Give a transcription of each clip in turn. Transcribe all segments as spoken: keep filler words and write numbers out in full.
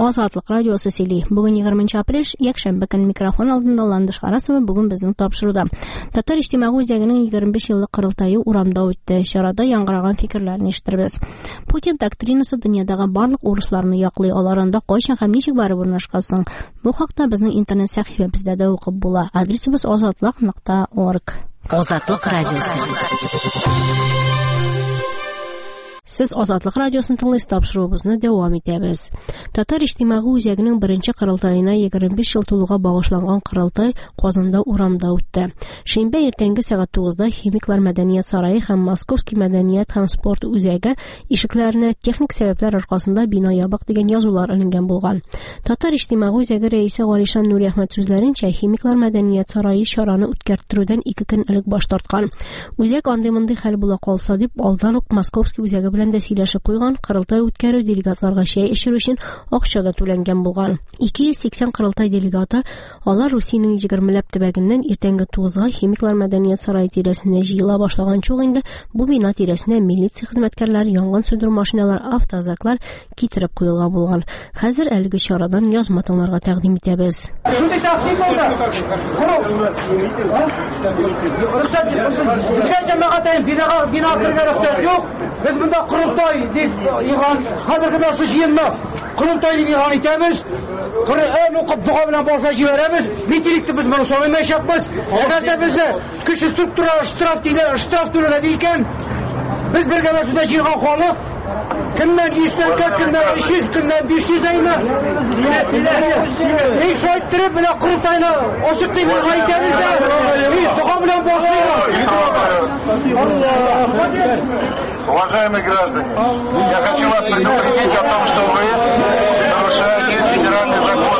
Азатлык радиосы сөйли. Бүген егерменче апрель, якшәмбе көн микрофон алдында Ландыш Харасова бүген безнең тапшыруда. Татар иҗтимагый үзәгенең егерме биш еллык корылтае урамда үтте. Чарада яңгыраган фикерләрне ишеттербез. Путин доктринасы дөньядагы барлык урысларны яклый, аларында кайчан һәм ничек барып урнашкансын. Бу хакта безнең интернет сәхифәбездә дә укып була. Адресыбыз азатлык нокта орг. Азатлык радиосы. Сез Азатлык радиосын тыңлыйсыз, тапшыруыбызны дәвам итәбез. Татар иҗтимагый үзәгенең беренче корылтаена егерме биш ел тулуга багышланган корылтай Казанда урамда үтте. Шимбә иртәнге сәгать тугызда Химиклар мәдәният сарае һәм Московский мәдәният һәм спорт үзәге ишекләренә техник сәбәпләр аркасында бина ябык дигән язулар эленгән булган. Татар иҗтимагый үзәге рәисе Галишан Нури Әхмәт сүзләренчә, Химиклар мәдәният сарае чараны үткәрттерүдән ике көн элек баш тарткан. Үзәк андый-мондый хәл була калса дип, алдан ук Московский үзәге белән дә сөйләшеп куйган, корылтай үткәрү делегатларга чәй эчерү өчен акча да түләнгән булган. ике йөз сиксән корылтай делегаты, алар Русиянең егермеләп төбәгеннән иртәнге тугызга Химиклар мәдәният сарае тирәсенә җыела башлаган чук инде бу бина тирәсенә милиция хезмәткәрләре, янгын сүндерү машиналары, автозаклар китереп куелган булган. Хәзер әлеге чарадан язма тыңларга тәкъдим итәбез. Biz bunda kurultay deyip yıkan, hazırki nasıl jiyinme, kurultay deyip yıkan itemiz, en okup dua bilen bolsa jiveremiz, mitirikti biz bunu sormayış yapmaz. Eğer de bizde kişi struktura, ştraf deyler, ştraf türüne deyken, biz bir gebe şurada jiyingan kolluk, kimden yüzden kök, kimden üç yüz, kimden beş yüz ayma. İyi şu ettirip bile kurultayla oşuk deyip yıkan itemiz de, iyi dua bilen bolsa Уважаемые граждане, я хочу вас предупредить о том, что вы нарушаете федеральный закон.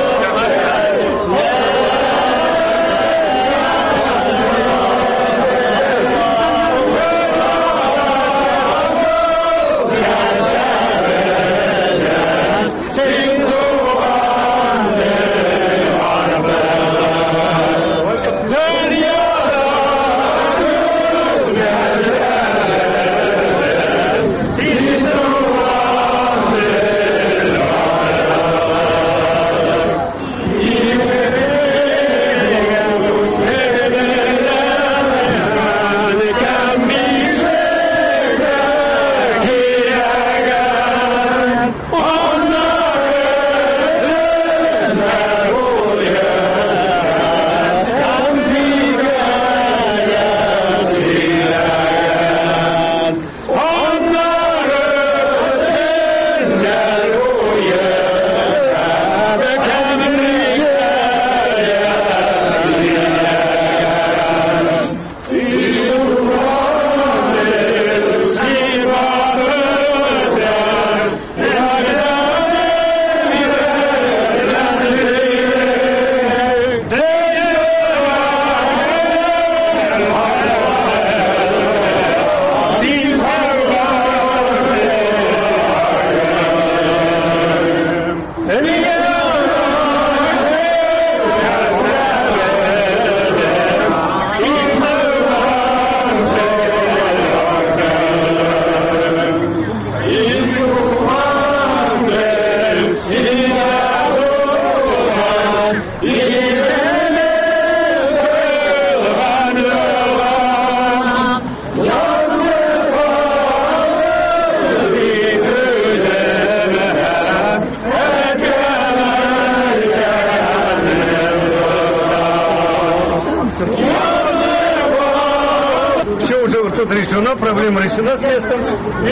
Решено, проблема решена с местом,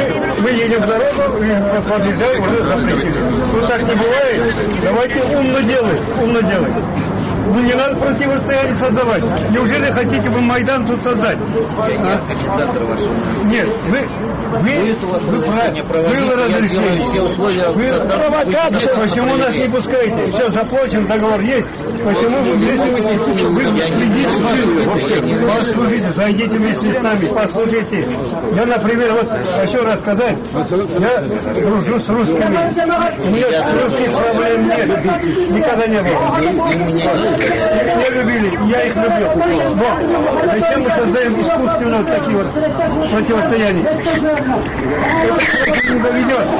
и мы едем в дорогу и подъезжаем уже запретили. Ну так не бывает, давайте умно делать, умно делать. Ну не надо противостояние создавать. Неужели хотите вы Майдан тут создать? А? Нет, вы, вы, вы, было разрешение. Все условия. Вы, провокация. Почему нас не пускаете? Все, заплачен, договор есть. Почему вы вмешиваетесь? Вы следите, послушайте, зайдите вместе с нами, послушайте. Я, например, вот хочу рассказать, я дружу с русскими. У меня с русских проблем нет. Никогда не было. Меня любили, я их люблю. Но зачем мы создаем искусственно вот такие вот противостояния? Это не доведет.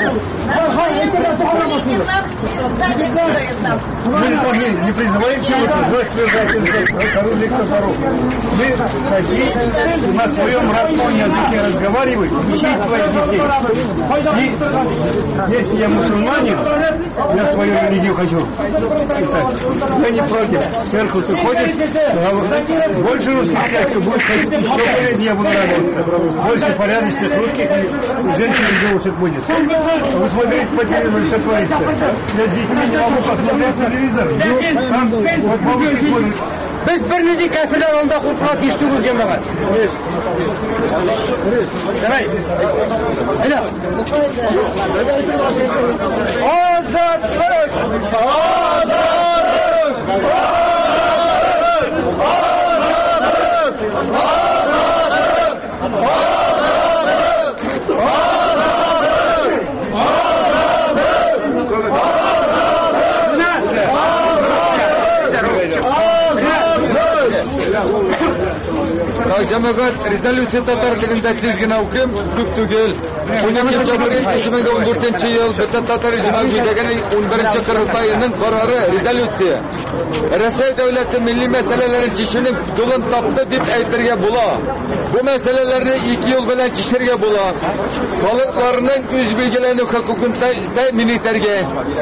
Мы не, не призываем чего-то, власть свержать оружие к топору. Мы хотим на своем родном языке разговаривать, учить своих детей. И если я мусульманин, я свою религию хочу читать, я не против. В церковь ты ходишь, больше русских церковь будет ходить, еще более я буду радоваться. Больше порядочных русских и женщин и девушек будет. Вы смотрите по телевизору, что творится. Я с детьми не могу посмотреть телевизор. Там вот бабушки смотрят. Biz bir necha kafirlar oldida qo'rqib eshitib jamoat. Davay. Hala. Ozodlik! Ozodlik! Cemaat rezolüsiya tatar tilində tezgin okum, ko'p tugul. o'n ikkinchi aprel ikki ming o'n to'rtinchi yil Biznes Tatar Cumhuriyeti'nin o'n birinchi qurultayının qarori rezolüsiya. Rossiya davlati milliy masalalarni chishishning yo'lini topdi deb aytirga bo'lar. Bu masalalarni ikki yo'l bilan chishirga bo'lar. Xalqlarning o'z belgilangan huquqini ta'min etishga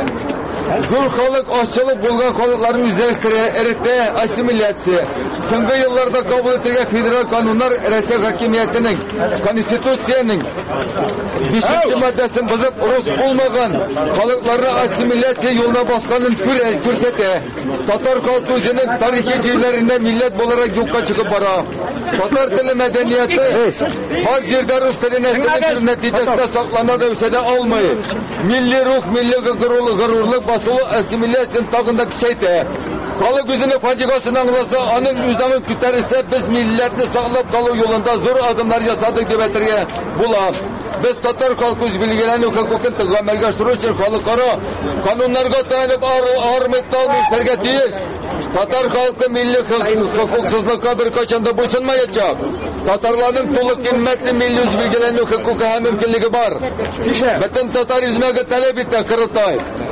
zo'r xalq ochchilik bo'lgan xalqlarni o'zlashtirish, erta assimilyatsiya. So'nggi yillarda qabul etilgan federal qonunlar Rossiya hokimiyatining konstitutsiyaning beshinchi moddasini buzib, urus bo'lmagan xalqlarni assimilyatsiya yo'lida bosganini ko'rsatadi. Tatar xalqi o'zining tarixiy jiylariga millat bo'larak yo'qqa chiqib boradi. Tatar tili madaniyati har yerda rus tilini natijasida saqlanadi, o'sada olmaydi. Milliy ruh, milliy g'ururlik bosulu assimilyatsiyani tag'inda kuchaydi. Xalq o'zini fajiasini anglasa, uning o'zini ko'tarsa, biz millatni saqlab qoluv yo'lida zo'r adımlar yasadik deb aytgan bo'ladi. Biz Tatar xalqi o'z belgilangan huquqini amalga oshirish uchun xalqaro qonunlarga tayanib armitolmishlarga tegish. Tatar xalqi milliy huquqsizlikka bir qachonda bo'ysunmayacak. Tatarlarning to'liq qimmatli milliy o'z belgilangan huquqi ham mumkinligi bor. Butun tatarizmga talab etdi Qurultoy.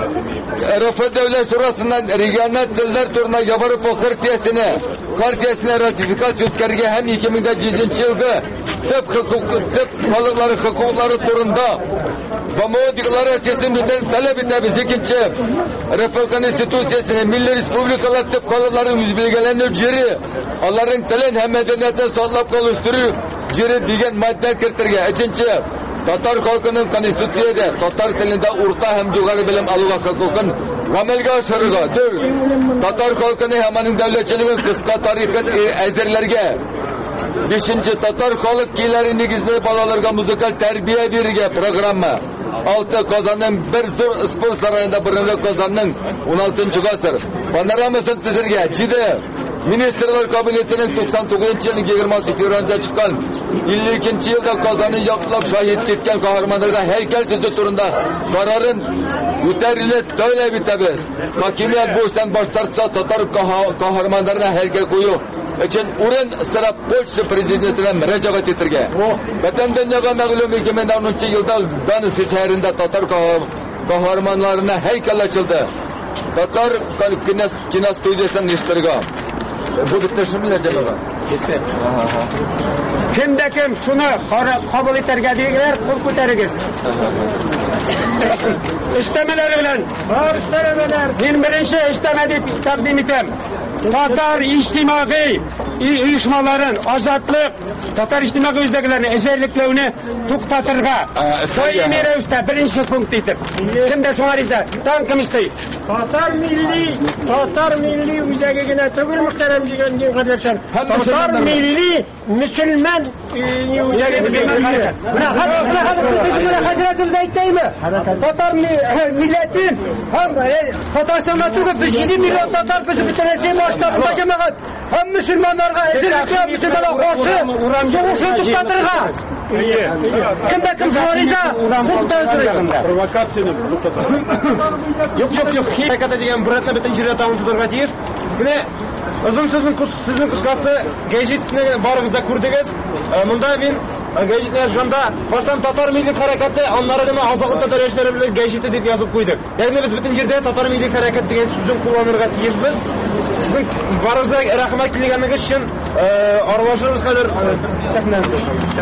R F Davlat Shurosidan regional tillar turna Yevropa xartiyasini, xartiyasini ratifikatsiya o'tkazgan ham ikki ming yettinchi yilda tip huquqi, tip xalqlari huquqlari turunda va modifikatsiyasini talab etamiz. Ikkinchi, R F Konstitutsiyasini milliy respublikalar tip xalqlarining o'z belgilangan jeri, ularning tilini ham madaniyatini saqlab qolish jeri degan modda kiritilgan. Uchinchi, Tatar xalqining konstitutsiyada Tatar tilida o'rta ham jo'g'ari bilim olishga huquqini amalga oshirishga, Tatar xalqining hammaning davlatchiligini qisqa tarixini azirlarga, beshinchi Tatar xalq kiyimlari negizida bolalarga muzikal tarbiya bergan programma. olti Qozonning bir zo'r sport saroyida birinchi Qozonning o'n oltinchi asr panoramasini tuzilgan. Jida Ministerlar Kabinetining to'qson to'qqizinchi yilning yigirmanchi fevralida chiqqan ellik ikkinchi yilda Qozonni yoqlab shahid ketgan qahramonlarga haykal tuzish turida qarorin o'tarilib talab etamiz. Hokimiyat bo'shdan bosh tortsa, Tatar qahramonlarga haykal qo'yish uchun o'rin sirab Polsha prezidentiga murojaat etilgan. Butun dunyoga ma'lum ikki ming o'ninchi yilda Gdansk shahrida Tatar qahramonlarına haykal açıldı. Tatar kinostudiyasini ishtirgan. Bu bitta shunlar javob. Kimda kim shuni qabul etarga deydilar, qo'l ko'tarigiz. İstemeler bilen. İstemeler. Men birinchi isteme deb taqdim etam. Tatar ijtimoiy uyushmalarin ozodlik, Tatar ijtimoiy o'zdagilarni ezerliklarni to'xtatirga doimiy ravishda birinchi punkt etib. Kimda shungarizda tanqimishdi. Tatar milliy, Tatar milliy o'zagigina tugul muhtaram degan qardoshlar. Tatar milliy musulmon o'zagigina. Buna hazratimiz aytaymi? Tatar milletin ham Tataristonda tugul bir yedi milyon Tatar bizi bitirese boshqa jamaat ham musulmonlarga ezilliklar, musulmonlar qarshi so'g'ishni to'xtattirga. Kimda kim shoriza to'xtattirga. Provokatsiyani to'xtatadi. Yo'q, yo'q, yo'q. Haqiqatan degan biratni bitinchi ratamni tutarga deyir. Менә озын сүзнең сүзнең кыскасы гәҗитне барыгыз да күрдегез. Монда мин гәҗитне язганда баштан татар милләт хәрәкәте, аннары гына азатлык татар яшьләре белән гәҗите дип язып куйдык. Ягъни без бөтен җирдә татар милләт хәрәкәт дигән сүзне кулланырга тиешбез. Сезнең барыгызга рәхмәт килгәнегез өчен аралашырбыз хәзер сәхнәдә.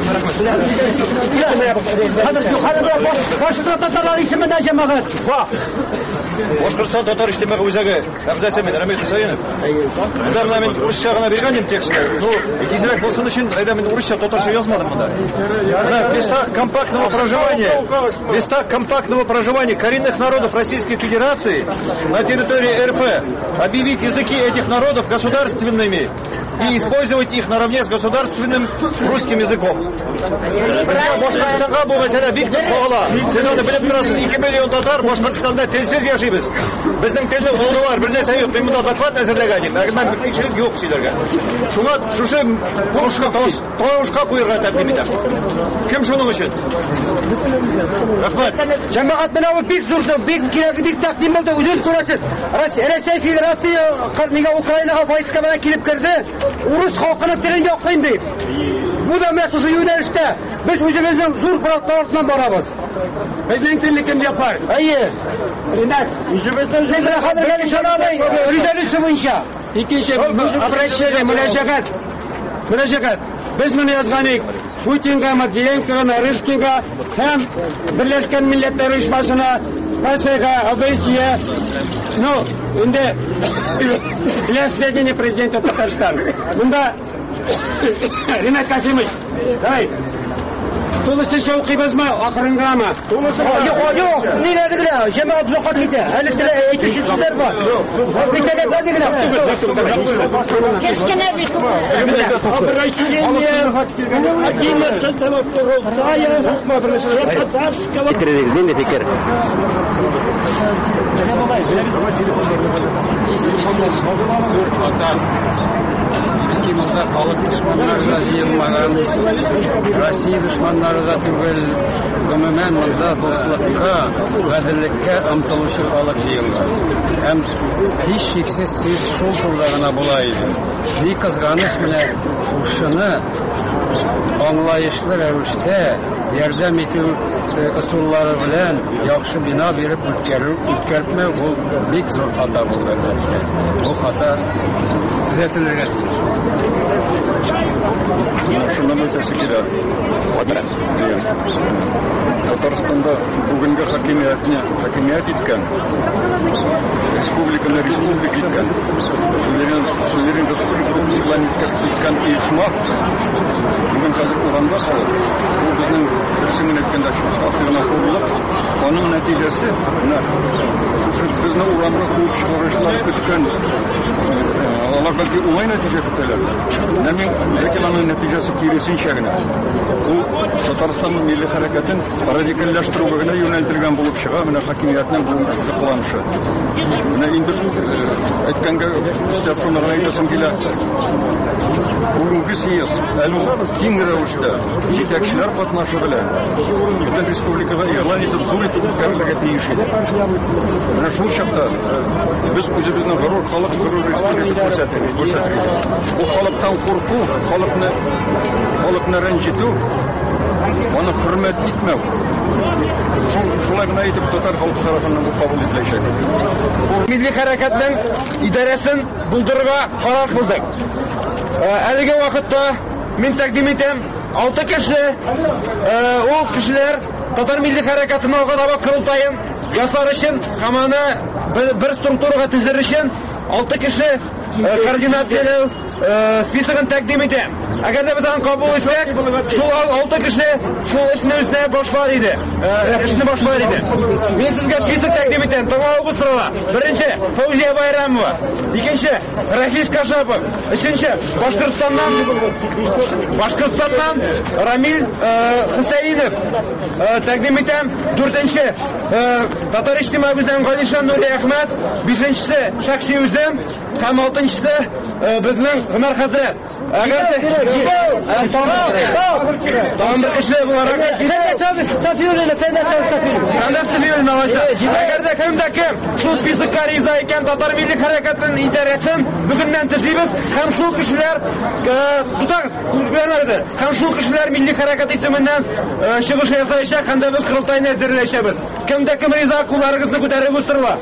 Хәзер хәзер башта татарлар исемендә җәмәгать. Башкортстан татар иҗтимагый үзәге әгъзасы мен Рамил Хусаинов. Монда мен урысча гына биргән идем текстны. Ну, тизрәк булсын өчен, әйдә мен урысча, татарча язмадым монда. Менә в местах компактного проживания, в местах компактного проживания коренных народов Российской Федерации на территории эр эф объявить языки этих народов государственными и использовать их наравне с государственным русским языком. Башкортстанга бу мәсьәлә бик нык кагыла. Сез аны белеп торасыз, ике миллион татар Башкортстанда телсез яшибез. Безнең телне булдылар, бер нәрсә юк. Мин монда доклад әзерләгән идем. Әгәр мен кичерек юк сөйләргә. Шуңа шушы пунктка тавышка куярга тәкъдим итәм. Кем шуның өчен? Рәхмәт. Җәмәгать менә бу бик зур, бик кирәк, бик тәкъдим булды. Үзен күрәсез. Россия Федерация нигә Украинага войска белән килеп керде. Урыс халкының телен яклыйм дип. Бу да менә шушы юнәлештә без үзебезнең зур проектлардан барабыз. Безнең телне кем яклар? Әйе. Ринат, үзебезнең җирдә хәзер гәли шарабай резолюция буенча. Икенче обращение мөнәҗәгать. Мөнәҗәгать. Без моны язганык. Путинга, Матвиенкоға, Нарышкинга һәм Берләшкән Милләттәр Оешмасына, Россиягә, Абесия, ну, инде для сведения президента Татарстана. Монда Ринат Касимович, давай. Тулысынча укыйбызмы, ахырынгамы? Юк, юк, ниләр генә, җәмәгать узакка китә. Әле теле әйтүче сүзләр бар. Битәгә бер генә. Кешкенә бит Монда халык дошманнары да җыелмаган, Россия дошманнары да түгел, гомумән монда дуслыкка, гаделлеккә омтылучы халык җыелган. Һәм һичшиксез сүз шул турыда гына була иде. Ни кызганыч менә шушыны аңлаешлы рәвештә ярдәм итү ысуллары белән яхшы бина биреп үткәртмәү бу бик зур хата булды. Бу хата төзәтелергә тиеш. Шуннан үтәсе кирәк. Татарстанда бүгенге хакимиятне хакимият иткән, республиканы республика иткән, суверен республика иткән оешма бүген хәзер урамда калып, бу безнең берсенең әйткәндә шуның хурлык, аның нәтиҗәсе менә шушы безне урамга куып чыгаручылар көткән, алар бәлки уңай нәтиҗә көтәләр. Ләкин аның нәтиҗәсе киресенчә генә. Бу Татарстанның милли хәрәкәтен радикальләштерүгә генә юнәлтелгән булып чыга, менә хакимиятның бүгенге кыланышы. Менә инде әйткәнгә өстәп шуны әйтәсем килә. Бүгенге съезд әле киң рәвештә җитәкчеләр катнашы белән бөтен республикага игълан итеп зур итеп үткәрелергә тиеш иде. Менә шул чакта без үзебезнең горур халык горур республика күрсәтәбез, күрсәтәбез. Бу халыктан курку, халыкны халыкны рәнҗетү, аны хөрмәт итмәү. Шулай гына итеп татар халкы тарафыннан бу кабул ителәчәк. Милли хәрәкәтнең идарәсен булдырырга карар кылдык. Әлеге вакытта мин тәкъдим итәм алты кеше, ул кешеләр татар милли хәрәкәтенең алга таба кырылтайын ясар өчен һәм аны бер структурага төзер өчен алты кеше координацияләү списогын тәкъдим итәм. Әгәр дә без аны кабул итсәк, шул алты кеше шул эшне үзенә башлар иде. Эшне башлар иде. Мин сезгә список тәкъдим итәм. Тыңлавыгыз сорала. Беренче Фаузия Байрамова, икенче Рафис Кашапов, өченче Башкортстаннан Башкортстаннан Рамил Хусаинов тәкъдим итәм. Дүртенче Татар иҗтимагый үзәге Галишан Нури Әхмәт, бишенчесе шәхси үзем һәм алтынчысы безнең Гомәр хәзрәт. Әгәр Tamam bir kişiler bu ara. Fenda Safiyulina, Fenda Safiyulina. Fenda Safiyulina alışa. Әгәр дә кем дә кем шул спискка риза икән Татар милли хәрәкәтенең интересын бүгеннән төзибез һәм шул кешеләр тутагыз күргәннәрдер. Һәм шул кешеләр милли хәрәкәт исеменнән чыгыш ясаячак һәм дә без корылтайны әзерләячәбез. Кем дә кем риза кулларыгызны күтәреп үстерә.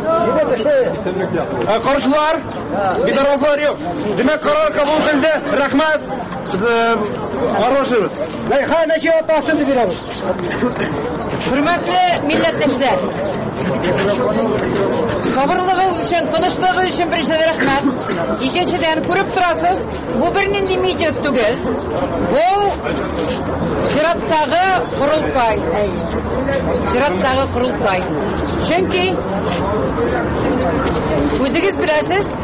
Каршылар, битарафлар юк. Димәк карар кабул кылды. Рәхмәт. Хорошыбыз. Хана җавап басын бирәбез. Hürmetli milletimizler. Sabırlığınız için, tınışlığınız için birinci rahmet. İkinciden görüp durasınız, bu birinin demeyecek değil. Bu Şirat'tағы kurultay. Şirat'tағы kurultay. Çünkü özünüz biləsiniz,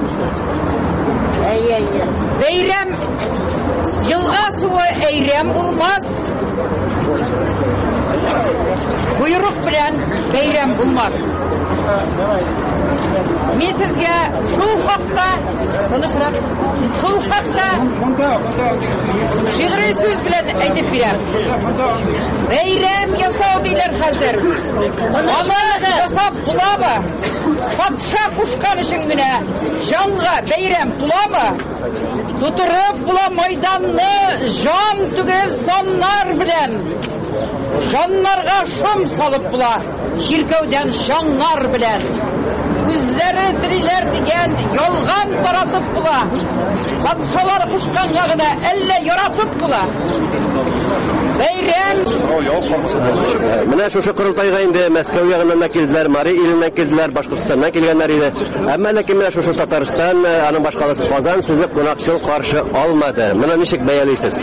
Beyrem yılğa suyu eyrem bulmaz. Buyruk bilen beyrem bulmaz. Men sizga şul haqda, tanışraq, şul haqda şiiri söz bilen aytib berem. Beyrem yasao deylar hazır. Ama yasab bulama. Fatşa kuşkan üçün günə janğa beyrem bulama. Tuturup bula meydanını jan tügel sonlar bilen. Janlarga şom salıp bula, şirkevden janlar bilen. Üzleri diriler degen yolgan taratıp bula. Satışalar kuşkan yağına elle yaratıp bula. Beyrem. Менә шушы кырылтайга инде Мәскәү ягыннан килделәр, Мари иленнән килделәр, Башкортстаннан килгәннәр иде. Әмма ләкин менә шушы Татарстан, аның башкаласы Казан сезне кунакчыл каршы алмады. Менә ничек бәялисез?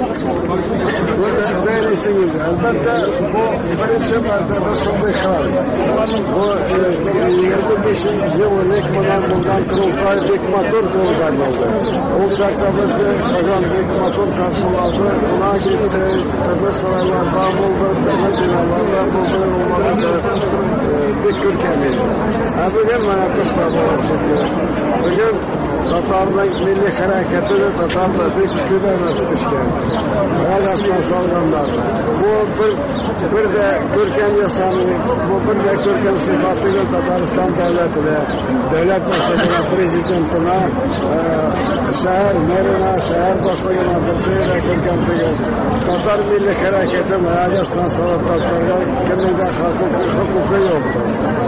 Әлбәттә, бу беренче мәртәбә шундый хәл. Бу егерме бишенче ел элек менән булган кырылтай бик матур булган булды. Ул чакта безне Казан бик матур каршылады. Буна китте, төрле сарайларда булды, төрле биналарда булды, уларда бик күркәм иде. Ә бүген менә тышта Bugün Tatar'ın milli hareketini Tatar'da bir kübemez düşken. Ayakasına salganlar. Bu bir, bir de Görkem yasanı, bu bir de Görkem sıfatıyla Tataristan devletine, devlet başkanına, prezidentine, e, şehir merine, şehir başkanına bir şeyle Görkem değil. Tatar milli hareketin ayakasına salan Tatarlar kiminde hukuku, hukuku yoktu.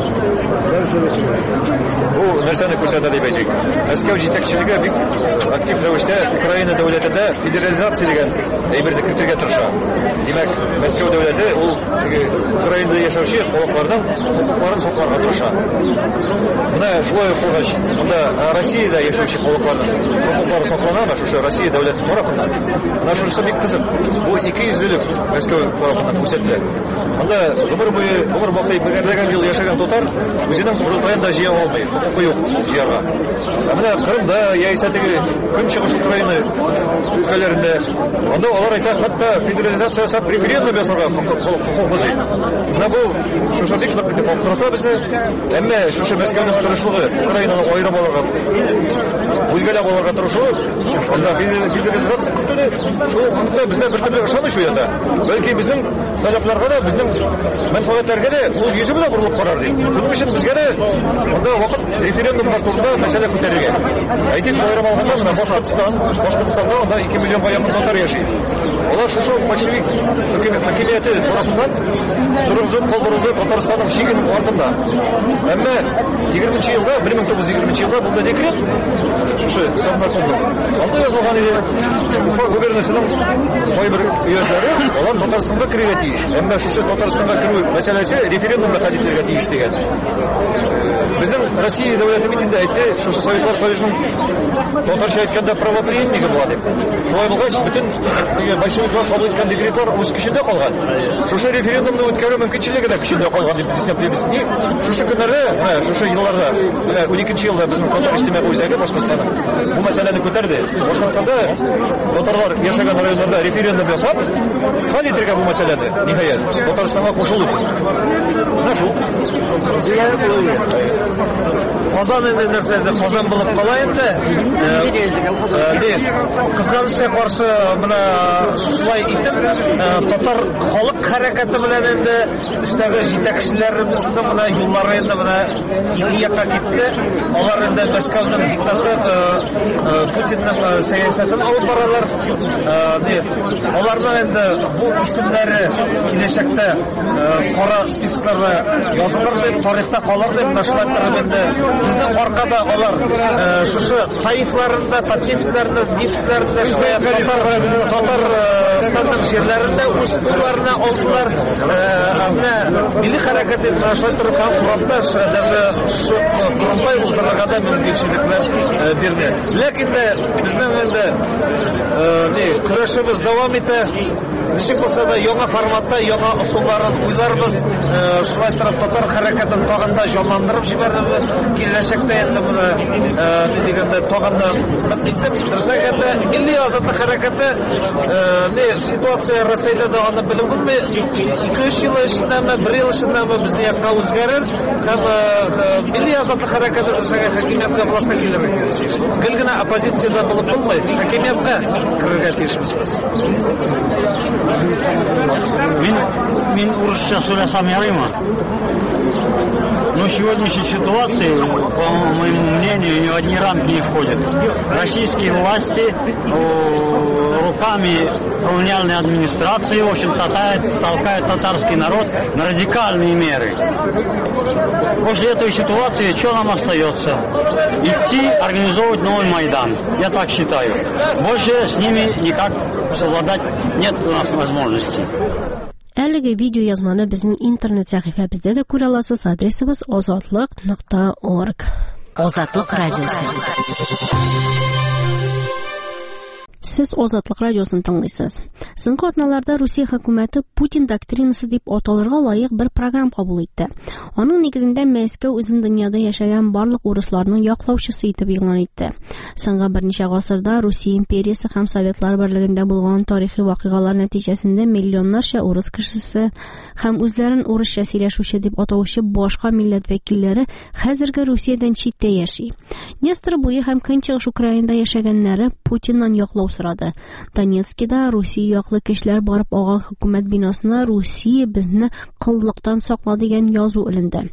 Bu нәрсәне күрсәтә дип әйтик. Мәскәү җитәкчелеге бик актив рәвештә Украина дәүләтендә федерализация дигән әйберне кертергә тырыша. Димәк, Мәскәү дәүләте ул Украинада яшәүче халыкларның хукукларын сакларга тырыша. Менә шулай булгач, монда Россиядә яшәүче халыкларның хукуклары сакланамы? Шушы Россия дәүләте тарафыннан. Менә шунысы бик кызык. Бу ике йөзлек Мәскәү тарафыннан күрсәтелә. Монда гомер буе, гомер бакый бигәрләгән ел яшәгән татар үзенең курултаенда җыя алмый. Хукукы юк җыярга. Менә Кырымда яисә теге көнчыгыш Украина өлкәләрендә анда алар әйтә, хәтта федерализация ясап референдум ясарга хукук булды. Менә бу шушы бик нык дип аптырата безне. Әмма шушы Мәскәүнең тырышлыгы Украинаны аерым алырга, бүлгәләп алырга тырышу, анда федерализация көтелә. Шул хакта бездә бер төрле ышаныч уята. Бәлки безнең таләпләргә дә, безнең мәнфәгатьләргә дә ул йөзе белән борылып карар ди. Шуның өчен безгә дә анда вакыт референдумга турында мәсьәлә күтәрелгән. Әйтик, аерым алганда Башкортстан, Башкортстанда анда ике миллионга якын татар яши. Алар шушы большевик хакимияте тарафыннан тургызып калдырылды Татарстанның чигенең артында. Әмма егерменче елда, бер мең тугыз йөз егерменче елда булды декрет. Шушы Совнаркомда. Анда язылган иде. Уфа губернасының кайбер өйәләре алар Татарстанга кирергә тиеш. Әмма шушы Татарстанга кирү мәсьәләсе референдумда хәл ителергә тиеш дигән. Безнең Россия дәүләте бит инде әйтте, шушы Советлар Союзының татарча әйткәндә правоприемнигы була дип. Шулай булгач, бөтен большевиклар кабул иткән декретлар үз көчендә калган. Шушы референдумны үткәрү мөмкинчелеге дә көчендә калган дип исәпләйбез. И шушы көннәрдә, шушы елларда, уникенче елда безнең татар иҗтимагый үзәге Башкортстанда бу мәсьәләне күтәрде. Башкортстанда татарлар яшәгән районнарда референдум ясап, хәл итәргә бу мәсьәләне ниһаять Татарстанга кушылу өчен. Менә шул. Казан инде нәрсәдә Казан булып кала инде. Ди, кызганычка каршы менә шулай итеп, татар халык хәрәкәте белән инде үстәге җитәкчеләребезнең менә юллары инде менә ике якка китте. Алар инде Мәскәүнең диктатор Путинның сәясәтен алып баралар. Ди, аларның инде бу исемнәре киләчәктә кара спискларга язылыр дип, тарихта калыр дип нашлаттырып инде. Безнең аркада алар шушы таифларында, татифларында, дифтларында, татар татар станның җирләрендә үз турларына алдылар. Менә милли хәрәкәт дип нашлаттырып урамда даже Курултай уздырырга да мөмкинчелекләр бирде. Ләкин дә безнең инде ни көрәшебез дәвам итә. Ничек булса да яңа форматта, яңа ысулларын уйларбыз. Шулай торып татар хәрәкәтен тагында җанландырып җибәрергә киләчәктә инде моны ни дигәндә тагында итеп дөресәгәндә милли азатлык хәрәкәте ни ситуация Россиядә да аны белеп булмый. ике-өч ел эчендәме, бер ел эчендәме безнең якка үзгәрер һәм милли азатлык хәрәкәте дөресәгә хакимияткә властька килергә кирәк. Гел генә оппозициядә булып булмый, хакимияткә кирергә тиешбез без. Мин, мин урысча сөйләсәм ярыймы? Но в сегодняшней ситуации, по моему мнению, ни в одни рамки не входит. Российские власти руками колониальной администрации, в общем, толкают, толкают татарский народ на радикальные меры. После этой ситуации что нам остается? Идти организовывать новый Майдан. Я так считаю. Больше с ними никак совладать нет у нас возможности. Әлеге видео язманы безнең интернет сәхифәбездә дә күрә аласыз. Адресыбыз озатлык нокта орг. Азатлык радиосы. Сез Азатлык радиосын тыңлыйсыз. Соңгы атналарда Русия хөкүмәте Путин доктринасы дип аталырга лаек бер программ кабул итте. Аның нигезендә Мәскәү үзен дөньяда яшәгән барлык урысларның яклаучысы итеп игълан итте. Соңгы берничә гасырда Русия империясе һәм Советлар берлегендә булган тарихи вакыйгалар нәтиҗәсендә миллионнарча урыс кешесе һәм үзләрен урысча сөйләшүче дип атаучы башка милләт вәкилләре хәзерге Русиядән читтә яши. Днестр буе һәм Көнчыгыш Украинада яшәгәннәре Путиннан яклау сорады. Донецкида Русия яклы кешеләр барып алган хөкүмәт бинасына Русия безне кыллыктан сакла дигән язу эленде.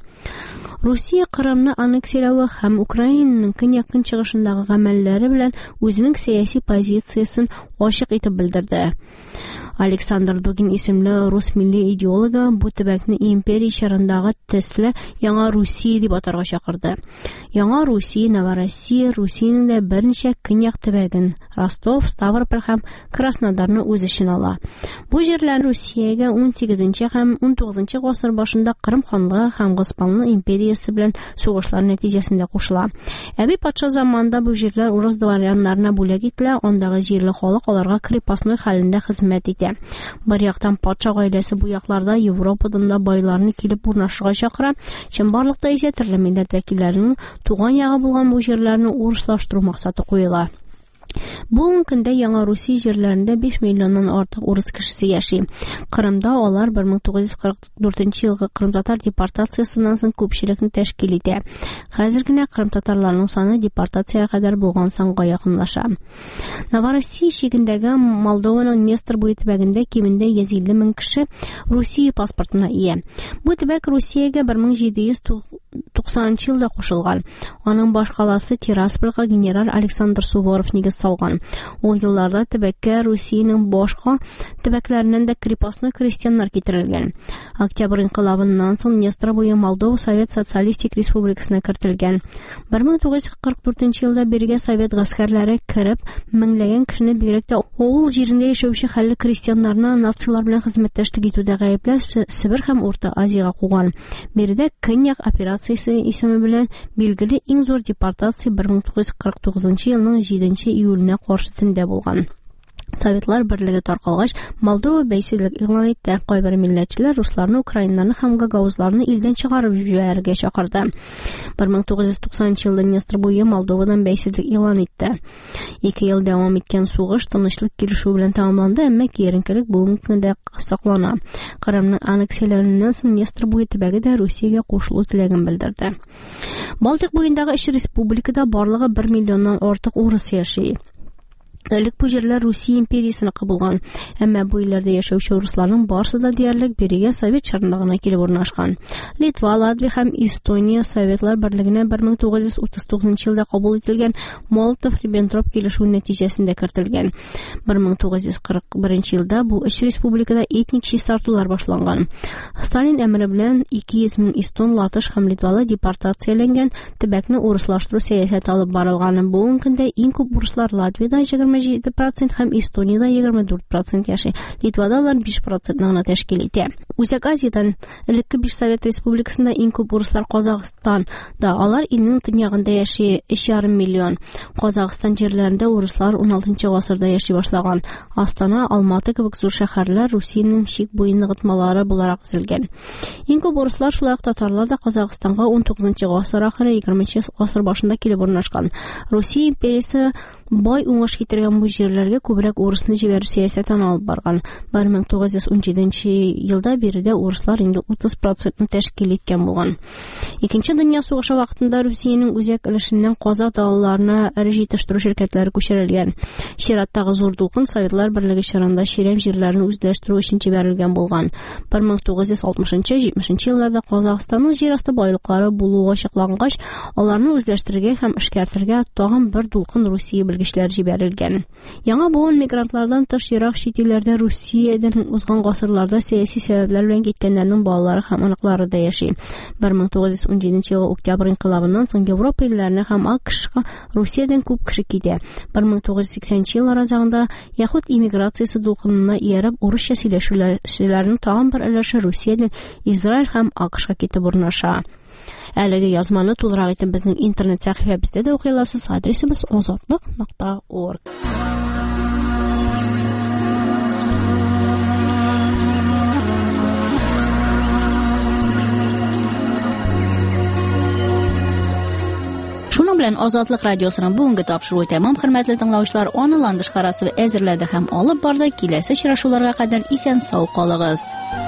Русия Кырымны аннексияләве һәм Украинаның көньяк көнчыгышындагы гамәлләре белән үзенең сәяси позициясен ачык итеп белдерде. Александр Дугин исемле рус милли идеологы бу төбәкне империя чорындагы төсле яңа Русия дип атарга чакырды. Яңа Русия, Новороссия, Русиянең дә берничә көньяк төбәген Ростов, Ставрополь һәм Краснодарны үз эченә ала. Бу җирләр Русиягә ун сигезенче һәм ун тугызынчы гасыр башында Кырым ханлыгы һәм Госманлы империясе белән сугышлар нәтиҗәсендә кушыла. Әби патша заманында бу җирләр урыс дворяннарына бүләк ителә, андагы җирле халык аларга крепостной хәлендә хезмәт итә. Бер яктан патша гаиләсе бу якларда Европадан да байларны килеп урнашырга чакыра, чынбарлыкта исә төрле милләт вәкилләренең туган ягы булган бу җирләрне урыслаштыру максаты куела. Бүгенге көндә Яңа Русия җирләрендә биш миллионнан артык урыс кешесе яши. Кырымда алар бер мең тугыз йөз кырык дүртенче елгы кырымтатар депортациясыннан соң күпчелекне тәшкил итә. Хәзер генә кырым татарларының саны депортациягә кадәр булган санга якынлаша. Новороссия чигендәге Молдованың Днестр буе төбәгендә кимендә йөз илле мең кеше Русия паспортына ия. Бу төбәк Русиягә бер мең җиде йөз туксанынчы елда кушылган. Аның башкаласы Тираспольга генерал Александр Суворов нигез салган. Ул елларда төбәккә Русиянең башка төбәкләреннән дә крепостной крестьяннар китерелгән. Октябрь инкыйлабыннан соң Днестр буе Молдова Совет Социалистик Республикасына кертелгән. бер мең тугыз йөз кырык дүртенче елда бергә Совет гаскәрләре кирип, меңләгән кешене бигрәк тә авыл җирендә яшәүче хәлле крестьяннарны нациялар белән хезмәттәшлек итүдә гаепләп Себер һәм Урта Азиягә куган. Биредә Көньяк операциясе исеме белән билгеле иң зур депортация бер мең тугыз йөз кырык тугызынчы елның җиденче июленә каршы төндә булган. Советлар Берлеге таркалгач, Молдова бәйсезлек игълан итте. Кайбер милләтчеләр русларны, украиннарны һәм гагаузларны илдән чыгарып җибәрергә чакырды. бер мең тугыз йөз туксанынчы елда Днестр буе Молдовадан бәйсезлек игълан итте. Ике ел дәвам иткән сугыш тынычлык килешү белән тәмамланды, әмма киеренкелек бүгенге көндә саклана. Кырымның аннексияләреннән соң Днестр буе төбәге дә Русиягә кушылу теләген белдерде. Балтик буендагы өч республикада барлыгы бер миллионнан артык урыс яши. Элек бу җирләр Русия империясына кабылган, әмма бу илләрдә яшәүче русларның барысы да диярлек берегә Совет чорындагына килеп урнашкан. Литва, Латвия һәм Эстония Советлар Берлегенә бер мең тугыз йөз утыз тугызынчы елда кабул ителгән Молотов-Риббентроп килешү нәтиҗәсендә кертелгән. бер мең тугыз йөз кырык беренче елда бу өч республикада этник чистартулар башланган. Сталин әмере белән ике йөз мең эстон, латыш һәм литвалы депортацияләнгән, төбәкне урыслаштыру сәясәте алып барылган. Бүгенге көндә иң күп урыслар Латвиядә егерме җиде процент һәм Эстониядә егерме дүрт процент яши. Литвада алар биш процентны гына тәшкил итә. Үзәк Азиядан элекке биш Совет республикасында иң күп урыслар Казакстан да, алар илнең төньягында яши өч ярым миллион. Казакстан җирләрендә урыслар уналтынчы гасырда яши башлаган. Астана, Алматы кебек зур шәһәрләр Русиянең чик буе ныгытмалары буларак төзелгән. Иң күп урыслар, шулай ук татарлар да Казакстанга он тугызынчы гасыр ахыры, егерменче гасыр башында килеп урнашкан. Русия империясе бай уңыш китергән бу җирләргә күбрәк урысны җибәрү сәясәтен алып барган. бер мең тугыз йөз ун җиденче елда биредә урыслар инде утыз процентны тәшкил иткән булган. Икенче дөнья сугышы вакытында Русиянең үзәк өлешеннән Казак далаларына эре җитештерү ширкәтләре күчерелгән. Чираттагы зур дулкын Советлар Берлеге чорында Ширем җирләрен үзләштерү өчен җибәрелгән булган. бер мең тугыз йөз алтмышынчы-җитмешенче елларда Казакстанның җир асты байлыклары булуы ачыклангач, аларны үзләштергә һәм эшкәртергә тагын бер дулкын Русия белгечләре җибәрелгән. Яңа буын мигрантлардан тыш ерак чит илләрдә Русиядән узган гасырларда сәяси сәбәпләр белән киткәннәрнең балалары һәм аныклары да яши. бер мең тугыз йөз ун җиденче елгы октябрь инкыйлабыннан соң Европа илләренә һәм АКШка Русиядән күп кеше китә. бер мең тугыз йөз сиксәненче ел аразагында яһуд иммиграциясе дулкынына ияреп, урысча сөйләшүчеләрнең тагын бер өлеше Русиядән Израиль һәм АКШка китеп урнаша. Әлеге язманы тулырак итеп безнең интернет сәхифәбездә дә укый аласыз. Адресыбыз озатлык нокта орг. Шуның белән Азатлык радиосының бүгенге тапшыруы тәмам, хөрмәтле тыңлаучылар. Аны Ландыш Карасова әзерләде һәм алып барды. Киләсе очрашуларга кадәр исән сау калыгыз.